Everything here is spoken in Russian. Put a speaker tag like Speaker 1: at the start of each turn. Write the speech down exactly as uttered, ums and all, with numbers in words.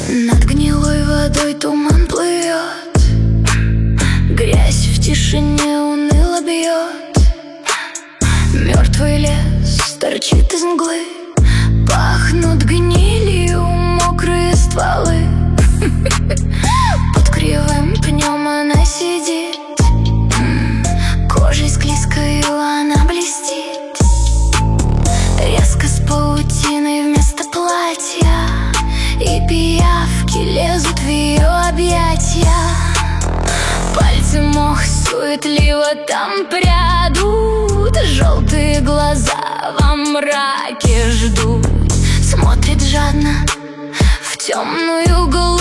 Speaker 1: Над гнилой водой туман плывет, грязь в тишине уныло бьет. Мертвый лес торчит из мглы, пахнут гнилью мокрые стволы. Под кривым пнем она сидит, кожей склизкою она блестит. Резко с паутиной вместо платья, и пиявки лезут в ее объятия. Пальцы мох суетливо там прядут, желтые глаза во мраке ждут. Смотрит жадно в темную глубь,